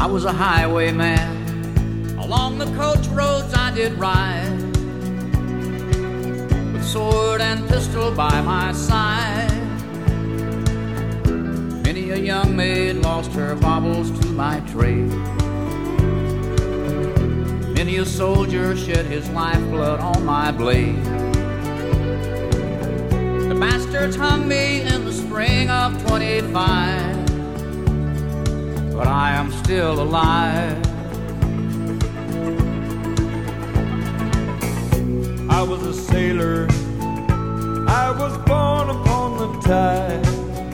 I was a highwayman. Along the coach roads I did ride, with sword and pistol by my side. Many a young maid lost her baubles to my trade. Many a soldier shed his lifeblood on my blade. The bastards hung me in the spring of 25, but I am still alive. I was a sailor, I was born upon the tide.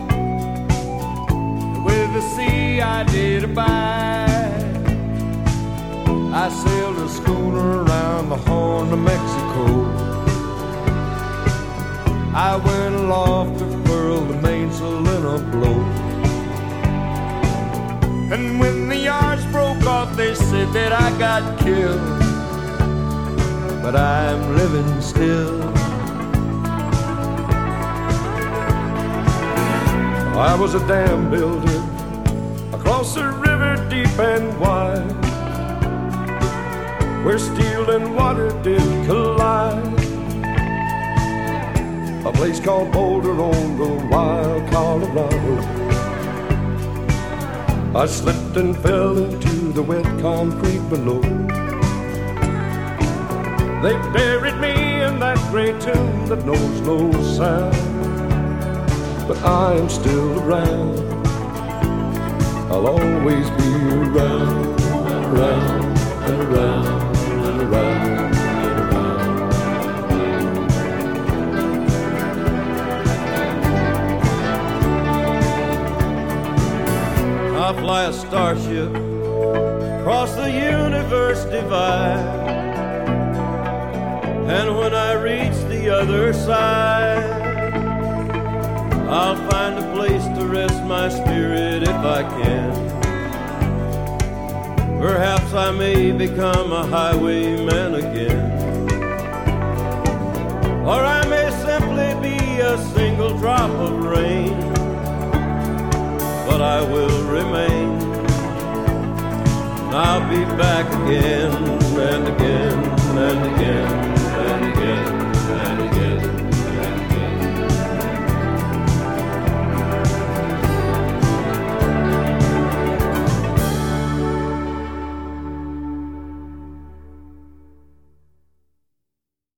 With the sea I did abide. I sailed a schooner around the Horn of Mexico. I went aloft to furl the mainsail in a blow. And when the yards broke off, they said that I got killed. But I'm living still. I was a dam builder across a river deep and wide, where steel and water did collide. A place called Boulder on the wild Colorado. I slipped and fell into the wet concrete below. They buried me in that great tomb that knows no sound. But I am still around. I'll always be around, around, and around, and around, and around. I fly a starship across the universe divide. And when I reach the other side, I'll find a place to rest my spirit if I can. Perhaps I may become a highwayman again. Or I may simply be a single drop of rain. But I will remain. I'll be back again.